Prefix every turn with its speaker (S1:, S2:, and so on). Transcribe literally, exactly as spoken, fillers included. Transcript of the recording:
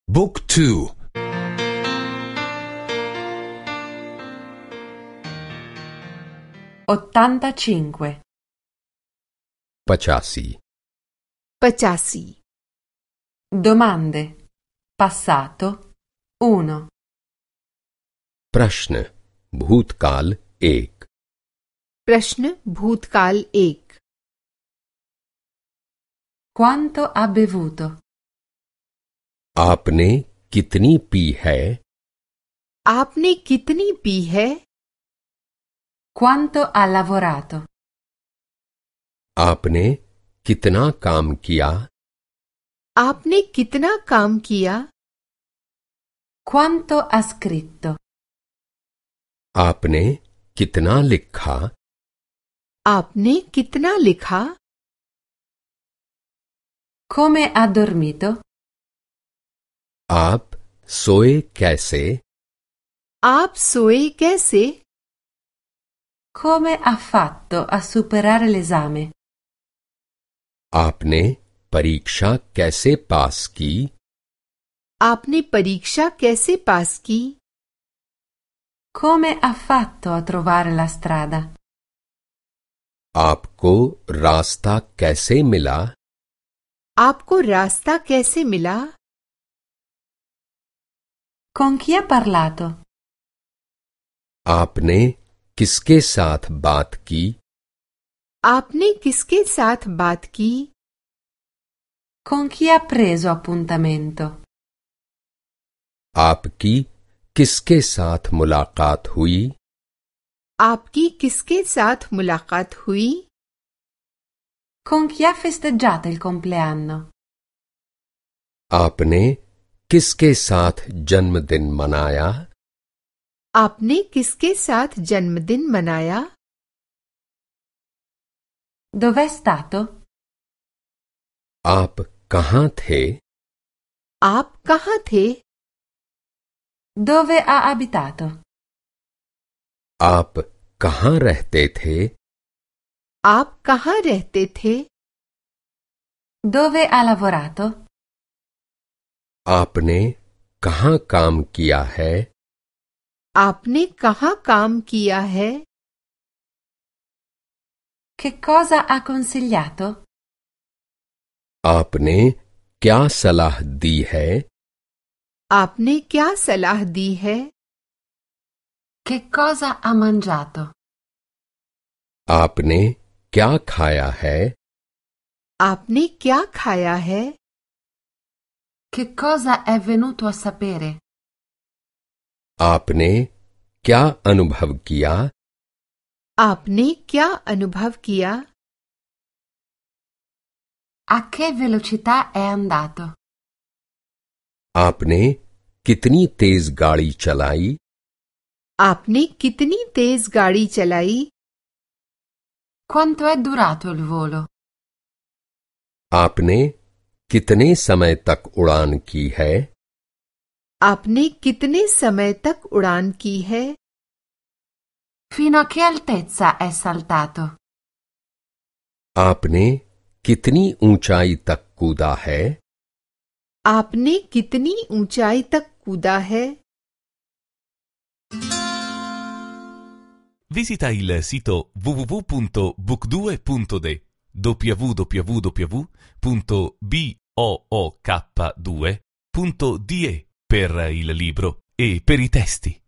S1: Book two.
S2: ottantacinque.
S1: पचासी.
S3: पचासी.
S2: Domande. Passato. uno.
S1: प्रश्न भूतकाल एक.
S3: प्रश्न भूतकाल एक.
S2: Quanto ha bevuto?
S1: आपने कितनी पी है?
S3: आपने कितनी पी है?
S2: Quanto ha lavorato?
S1: आपने कितना काम किया?
S3: आपने कितना काम किया?
S2: Quanto ha scritto?
S1: आपने कितना लिखा?
S3: आपने कितना लिखा?
S2: Come ha dormito?
S1: आप सोए कैसे?
S3: आप सोए कैसे?
S2: Come ha fatto a superare l'esame?
S1: आपने परीक्षा कैसे पास की?
S3: आपने परीक्षा कैसे पास की?
S2: Come ha fatto a trovare la strada?
S1: आपको रास्ता कैसे मिला?
S3: आपको रास्ता कैसे मिला?
S2: Con chi ha parlato?
S1: आपने किसके साथ बात की?
S3: आपने किसके साथ बात की?
S2: Con chi ha preso appuntamento?
S1: आपकी किसके साथ मुलाकात हुई?
S3: आपकी किसके साथ मुलाकात हुई?
S2: Con chi ha festeggiato il compleanno?
S1: आपने किसके साथ जन्मदिन मनाया?
S3: आपने किसके साथ जन्मदिन मनाया?
S2: Dov'è stato?
S1: आप कहाँ थे?
S3: आप कहाँ थे?
S2: Dove ha abitato?
S1: आप कहाँ रहते थे?
S3: आप कहाँ रहते थे?
S2: Dove ha lavorato?
S1: आपने कहाँ काम किया है?
S3: आपने कहाँ काम किया है?
S2: Che cosa ha consigliato?
S1: आपने क्या सलाह दी है?
S3: आपने क्या सलाह दी है?
S2: Che cosa ha mangiato?
S1: आपने क्या खाया है?
S3: आपने क्या खाया है?
S2: Che cosa è venuto a sapere?
S1: आपने क्या अनुभव किया?
S3: आपने क्या अनुभव किया?
S2: A che velocità è andato?
S1: आपने कितनी तेज गाड़ी चलाई?
S3: आपने कितनी तेज गाड़ी चलाई?
S2: Quanto è durato il volo?
S1: आपने कितने समय तक उड़ान की है?
S3: आपने कितने समय तक उड़ान की है?
S2: Fino a che altezza è saltato?
S1: आपने कितनी ऊंचाई तक कूदा है?
S3: आपने कितनी ऊंचाई तक कूदा है?
S4: Visita il sito w w w punto book due punto d w w w punto book due punto d e per il libro e per i testi.